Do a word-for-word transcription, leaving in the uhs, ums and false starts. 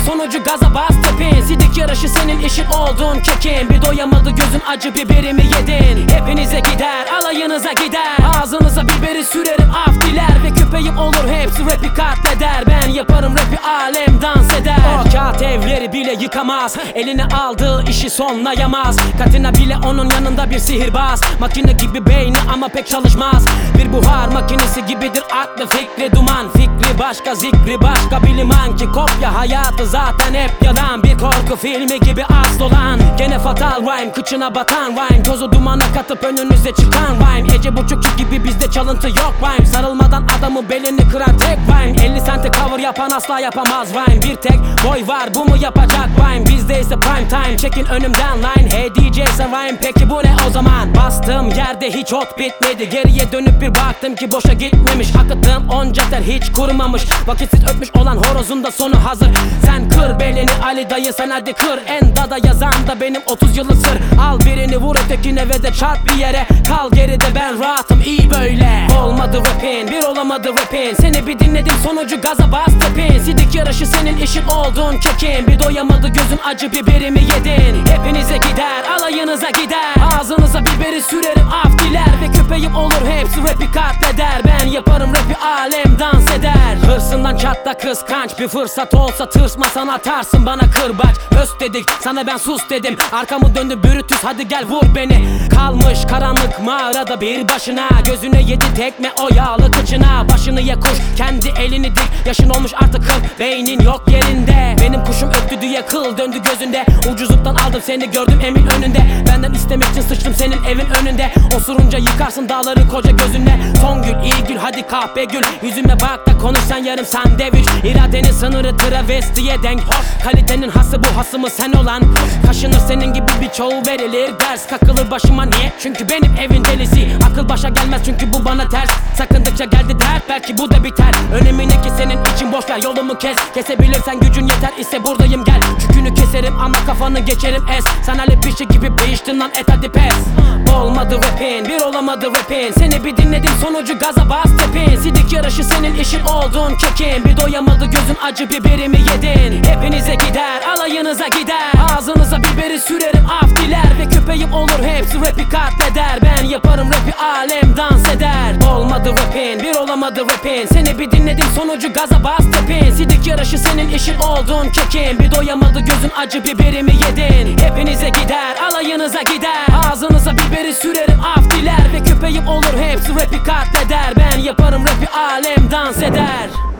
sonucu gaza bas tepin. Sidik yarışı senin işin oldun kekin. Bir doyamadı gözün acı biberimi yedin. Hepinize gider alayınıza gider. Ağzınıza biberi sürerim af diler. Ve köpeğim olur hepsi rapi katleder. Ben yaparım rapi alem dans eder. O kağıt evleri bile yıkamaz. Eline aldığı işi sonlayamaz. Katina bile onun yanında bir sihirbaz. Makine gibi beyni ama pek çalışmaz. Bir buhar makinesi gibidir aklı fikri duman. Fikri başka zikri başka biliman ki kopya hayatı zaten hep yalan. Bir korku filmi gibi asıl olan. Gene fatal rhyme kıçına batan rhyme. Tozu dumana katıp önünüze çıkan rhyme. Ece Buçukçu gibi bizde çalıntı yok rhyme. Sarılmadan adamı belini kırar tek rhyme. elli sente cover yapan asla yapamaz rhyme. Bir tek boy var bu mu yapacak rhyme. Bizde ise prime time çekin önümden line. Hey D J sen rhyme peki bu ne o zaman? Bastığım yerde hiç ot bitmedi. Geriye dönüp bir baktım ki boşa gitmemiş. Akıttığım onca ter hiç kurumamış. Vakitsiz öpmüş olan horozun da sonu hazır. Sen kır belini Ali dayı sen hadi kır. En dada yazan da benim otuz yılı sır. Al birini vur ötekine ve de çarp bir yere. Kal geride ben rahatım iyi böyle. Olmadı rapin bir olamadı rapin. Seni bir dinledim sonucu gaza bas tepin. Sidik yarışı senin işin oldun kekin. Bir doyamadı gözün acı biberimi yedin. Hepinize gider alayınıza gider. Ağzınıza biberi sürerim af diler. Ve köpeğim olur hepsi rapi katleder. Ben yaparım rapi alem dans eder. Hırsından çatla kıskanç bir fırsat olsa tırsmasan atarsın bana kırbaç. Höst dedik sana ben sus dedim. Arkamı döndü Brutus hadi gel vur beni. Kalmış karanlık mağarada bir başına. Gözüne yedi tekme o yağlı kıçına. Başını ye kuş kendi elini dik. Yaşın olmuş artık kıl beynin yok yerinde. Benim kuşum öttü diye kıl döndü gözünde. Ucuzluktan aldım seni gördüm emin önünde. Benden istemek için sıçtım senin evin önünde. Osurunca yıkarsın dağları koca gözünle. Son gül iyi gül hadi kahpe gül. Yüzüme bak da konuş sen yarım sandviç. İradenin sınırı travestiye denk. Kalitenin hası bu hasımı sen olan. Kaşınır senin gibi birçoğu verilir. Ders kakılır başıma niye? Çünkü benim evin delisi. Akıl başa gelmez çünkü bu bana ters. Sakındıkça geldi dert belki bu da biter. Önemli ne ki senin için boş ver yolumu kes. Kesebilirsen gücün yeter ise buradayım gel. Çükünü keserim ama kafanı geçerim es. Sen hele pişi gibi değiştin lan et hadi pes. Olmadı rapin bir olamadı rapin. Seni bir dinledim sonucu gaza bas tepin. Sidik yarışı senin işin oldun kekin. Bir doyamadı gözün acı biberimi yedin. Hepinize gider alayınıza gider. Ağzınıza biberi sürerim af diler. Ve köpeğim olur hepsi rapi katleder. Ben yaparım rapi alem dans eder. Olmadı rapin bir olamadı rapin. Seni bir dinledim sonucu gaza bas tepin. Sidik yarışı senin işin oldun kekin. Bir doyamadı gözün acı biberimi yedin. Hepinize gider alayınıza gider. Ağzınıza biberi sürerim af diler. Ve köpeğim olur hepsi rapi katleder. Ben yaparım rapi alem dans eder.